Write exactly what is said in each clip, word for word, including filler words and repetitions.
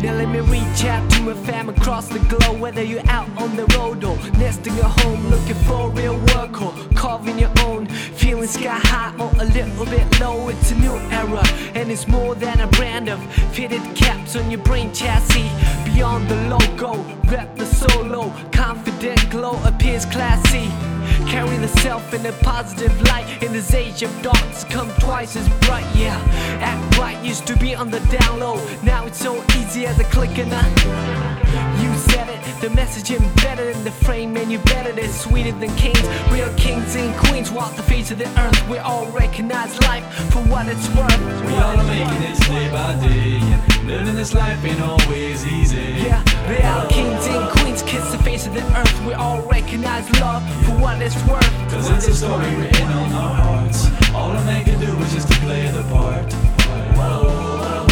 Now let me reach out to my fam across the globe. Whether you're out on the road or nesting at home, looking for real work or carving your own, feeling sky high or a little bit low. It's a new era and it's more than a brand of fitted caps on your brain chassis. Beyond the logo, rep the solo, confident glow appears classy. Carry the self in a positive light. In this age of darks, come twice as bright. Yeah, act right used to be on the down low. Now it's so easy as a click and a you said it. The message embedded in the frame, and you better than sweeter than kings. Real kings and queens walk the face of the earth. We all recognize life for what it's worth. We all are making it day by day. Living this life ain't always easy. Yeah, real kings and queens kiss the face of the earth. We all recognize love for what it's worth. Cause it's a story written on our hearts. All I make it do is just to play the part. Whoa.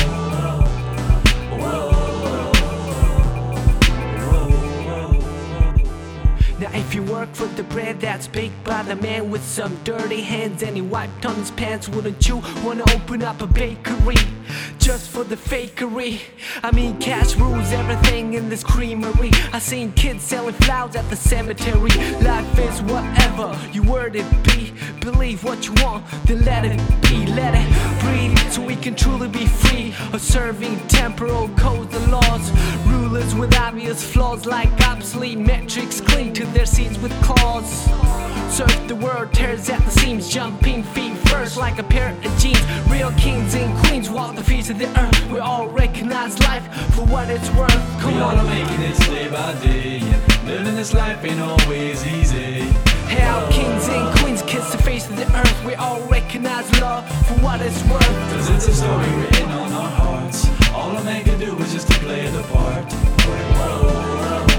Now if you work for the bread that's baked by the man with some dirty hands and he wiped on his pants, wouldn't you wanna open up a bakery just for the fakery? I mean cash rules everything in this creamery. I seen kids selling flowers at the cemetery. Life is whatever you word it be. Believe what you want, then let it be. Let it breathe so we can truly be free of serving temporal codes and laws. Rulers with obvious flaws like obsolete metrics cling to their seats with claws. Surf the world, tears at the seams, jumping feet first like a pair of jeans. Real kings and queens walk the face of the earth. We all recognize life for what it's worth. Come we on, all are making it day by day. Living this life ain't always easy. How kings and queens kiss the face of the earth. We all recognize love for what it's worth. Cause it's a story written on our hearts. All I make it do is just to play the part. Whoa.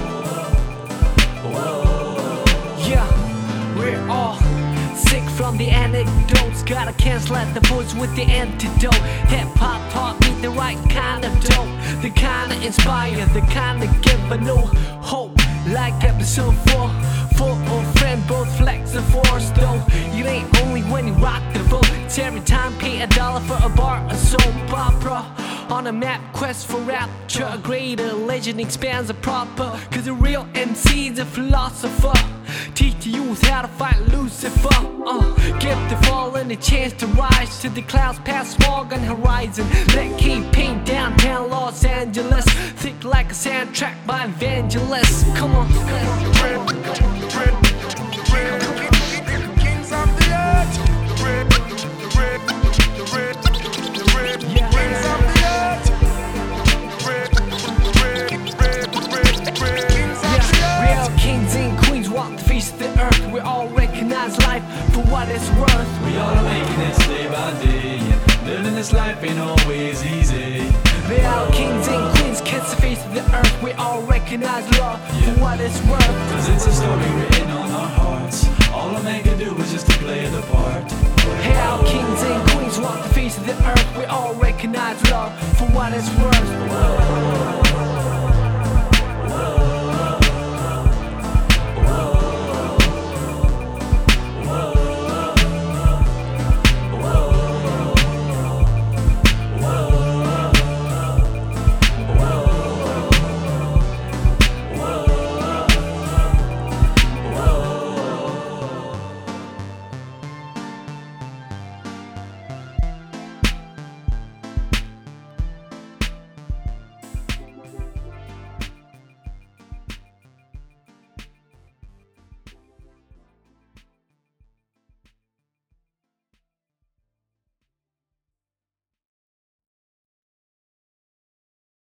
We're all sick from the anecdotes. Gotta cancel out the voice with the antidote. Hip-hop taught me the right kind of dope, the kind of inspire, the kind of give a new hope. Like episode four, four old friend, both flex the force though. It ain't only when you rock the boat, it's every time pay a dollar for a bar, a soap opera. On a map, quest for rapture, a greater legend expands a proper. Cause a real M C's a philosopher. Teach the youth how to fight Lucifer. Uh, give the fallen a chance to rise to the clouds past smog on horizon. Let King paint downtown Los Angeles, thick like a soundtrack by evangelists. Come on, come on. Kings of the earth. We all recognize life for what it's worth. We all are making it day by day. Living this life ain't always easy. We all kings and queens kiss the face of the earth. We all recognize love yeah. for what it's worth. Cause it's a story written on our hearts. All I make it do is just to play the part. Hey, all kings and queens walk the face of the earth. We all recognize love for what it's worth.